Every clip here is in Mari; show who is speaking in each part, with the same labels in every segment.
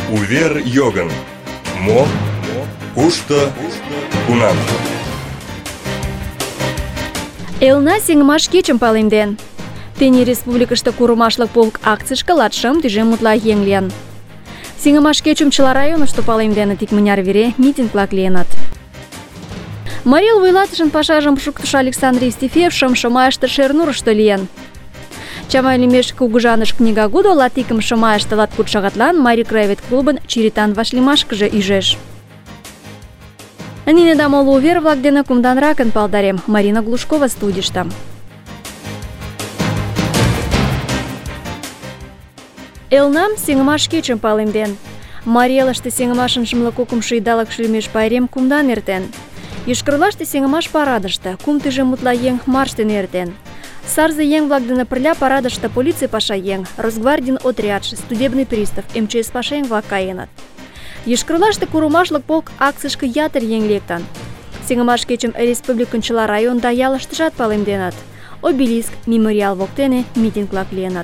Speaker 1: Увер йоган. Мо, кушто, кунам.
Speaker 2: Элна сеҥымаш кечым палемден. Тений республикыште курымашлык полк акцийышке 6 тӱжем утла еҥ лийын. Сеҥымаш кечым чыла районышто палемденыт, икмыняр вере митинг-влак лийыныт. Марий эл вуйлатышын пашажым шуктышо Александр Евстифеев Шымайыште Шернурышто лийын. Чамай лӱмеш кугыжаныш книгагудо латикым Шымайыште 20 шагатлан Марий краевед клубын черетан вашлиймашкыже ӱжеш. Нине да моло увер-влак дене кумданракын палдарем. Марина Глушкова студийыште. Элнам сеҥымаш кечым палемден. Марий элыште сеҥымашын 62-кумшо идалык лӱмеш пайрем кумдан эртен. Йошкар-Олаште сеҥымаш парадыште 3 тӱжем утла еҥ марш дене эртен. Сарзе еҥ-влак дене пырля парадыште полиций пашаеҥ, Росгвардийын отрядше, судебный пристав, МЧС пашаеҥ-влак каеныт. Йошкар-Олаште курымашлык полк акцийышке ятыр еҥ лектын. Сеҥымаш кечым республикын чыла район да ялыштыжат палемденыт. Обелиск, мемориал воктене митинг-влак лийыныт.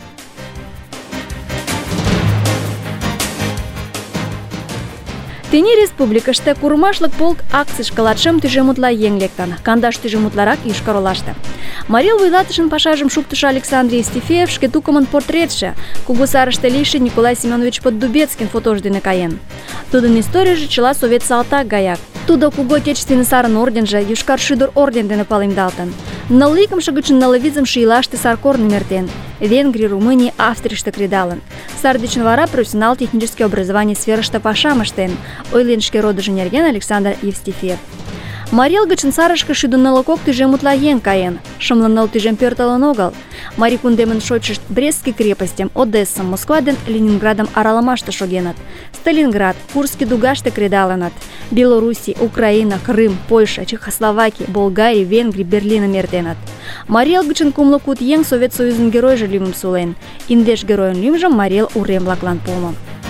Speaker 2: Тений республикыште курымашлык полк акцийышке 6 тӱжем утла еҥ лектын, 50 тӱжем утларак Йошкар-Олаште. Марий эл вуйлатышын пашажым шуктышо Александр Евстифеев шке тукымын портретше Кугу Сарыште лийше Николай Семенович Поддубецкин фотож дене каен. Тудын историйже чыла совет салтак гаяк. Тудо Кугу Отечественный сарын орденже Йошкар шӱдыр орден дене палемдалтын. 42-шо гычын 45-шо ийлаште сар корным эртен. Венгрий, Румыний, Австрийыште кредалын. Сар дечын вара профессионал-технический образование сферыште пашам ыштен, ойлен шке родыжо нерген Александр Евстифеев. Марий эл гычын сарышке 62 тӱжем утла еҥ каен, 64 тӱжем пӧртылын огыл. Марий кундемын шочшышт Брестский крепостьым, Одессым, Москва ден Ленинградым аралымаште шогеныт. Сталинград, Курский дугаште кредалыныт. Белоруссий, Украина, Крым, Польша, Чехословакий, Болгарий, Венгрий, Берлиным эртеныт. Марий эл гычын 65 еҥ Совет Союзын геройжо лӱмым сулен. Индеш геройын лӱмжым Марий эл урем-влаклан пуымо.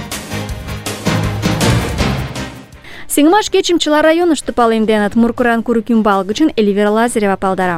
Speaker 2: Сеҥымаш кечым чыла районышто палемденыт. Муркыран Курыкӱмбал гычын Эльвира Лазарева палдара.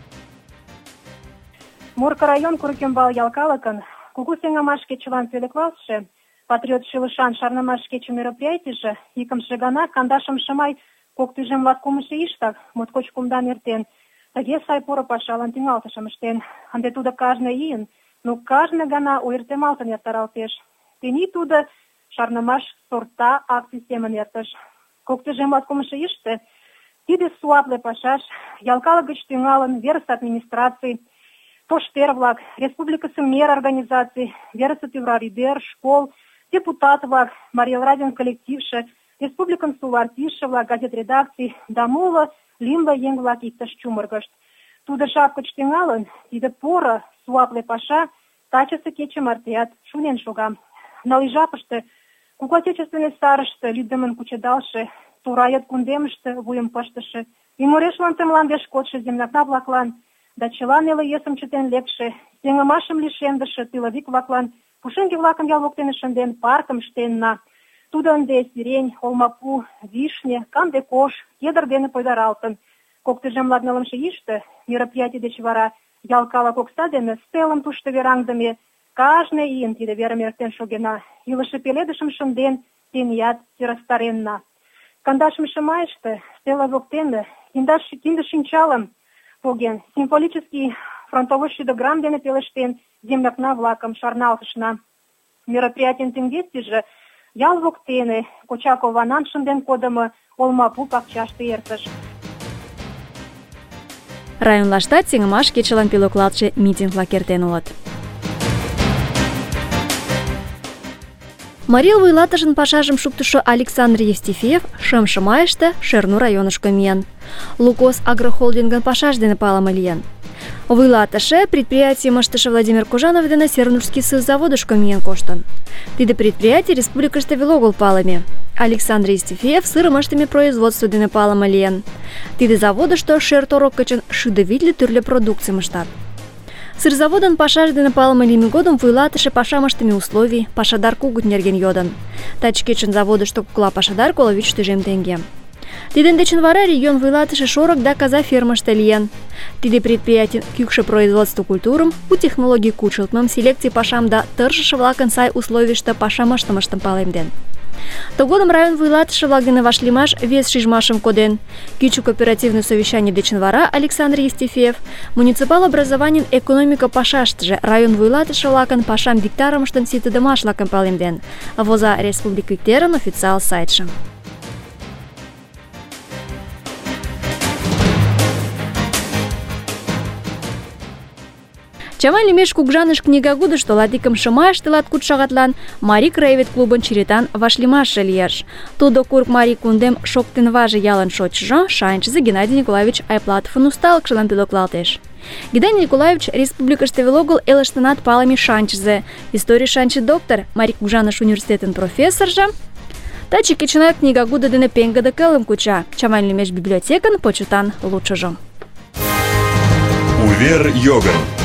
Speaker 3: Мурка район Курыкӱмбал ял калыкын кугу сеҥымаш кечылан пӧлеклалтше патриот шӱлышан шарнымаш кече мероприятийже икымше гана 50 май 2023 ийыштак моткоч кумдан эртен. Тыге сай поро пашалан тӱҥалтышым ыштен. Ынде тудо кажне ийын, кажне гана ойыртемалтын эртаралтеш. Тений тудо шарнымаш сорта акций семын эртыш. 2023 ийыште тиде суапле пашаш ял калык гыч тӱҥалын верысе администраций, поштер-влак, республикысе мер организаций, верысе тӱврар ӱдер, школ, депутат-влак, Марий эл радион коллективше, республикын сулартийше-влак, газет редакций да моло лӱмлӧ еҥ-влак иктыш чумыргышт. Тудо жап гыч тӱҥалын, тиде поро, суапле паша тачысе кече мартеат шунен шога. Ныл ий жапыште Кугу Отечественный сарыште лӱддымын кучедалше, тура йот кундемыште вуйым пыштыше, ӱмырешлан темландеш кодшо землякна-влаклан да чыла неле йӧсым чытен лекше, сеҥымашым лишемдыше тыловик-влаклан пушеҥге-влакым ял воктене шынден паркым ыштенна. Тудо ынде сирень, олмапу, вишне, канде кож, кедр дене пойдаралтын. 2024 ийыште мероприятий деч вара ял калык окса дене стелым тушто вераҥдыме. Кажне ийын тиде верым эртен шогена. Илыше пеледышым шынден, теният сӧрастаренна. 50 майыште стела воктене кинде шинчалым поген, символический фронтовой шӱдыграм дене пелештен, землякна-влакым шарналтышна. Мероприятийын тӱҥ-действийже ял воктене коча кованан шынден кодымо олмапу пакчаште эртыш.
Speaker 2: Районлаштат сеҥымаш кечылан пӧлеклалтше митинг-влак эртен улыт. Марий эл вуйлатышын пашажым шуктышо Александр Евстифеев Шымайыште Шернур районышко миен. Лукос агрохолдингын пашаж дене палыме лийын. Вуйлатыше предприятийым ыштыше Владимир Кожанов дене Сернурский сыз заводышко миен коштын. Тиде предприятий республикыште веле огыл палыме. Александр Евстифеев сырым ыштыме производство дене палыме лийын. Тиде заводышто шер торык гычын 60 тӱрлӧ продукцийым ыштат. Сырзаводын пашаж дене палыме лийме годым вуйлатыше пашам ыштыме условий, пашадар кугыт нерген йодын. Таче кечын заводышто кукла пашадар 50 тӱжем теҥге. Тидын дечын вара регион вуйлатыше шорык да каза фермыште лийын. Тиде предприятий кӱкшӧ производство культурым, у технологий кучылтмым, селекций пашам да тыршыше-влакын сай условийыште пашам ыштымыштым палемден. Тыгодым район вуйлатыше-влак дене вашлиймаш вес шижмашым коден. Кӱчык кооперативный совещаний дечын вара Александр Евстифеев муниципал образованийын экономика пашаштыже район вуйлатыше-влакын пашам виктарым ыштен ситыдымаш-влакым палемден. Воза Республика Иктерын официал сайтше. Чамай лӱмеш Кугжаныш книгагудышто латикымше майыште латкуд шагатлан Марий краевед клубын черетан вашлиймашше лиеш. Тудо курык Марий кундем Шоктенваже ялын шочшыжо, шанчызе Геннадий Николаевич Айплатовын усталыкшылан пӧлеклалтеш. Геннадий Николаевич республикыште веле огыл элыштынат палыме шанчызе, историй шанчы доктор, Марий Кугжаныш университетын профессоржо. Таче кечынат книгагудо дене пеҥгыде кылым куча. Чамай лӱмеш библиотекын почетан лудшыжо.
Speaker 1: Увер йогын.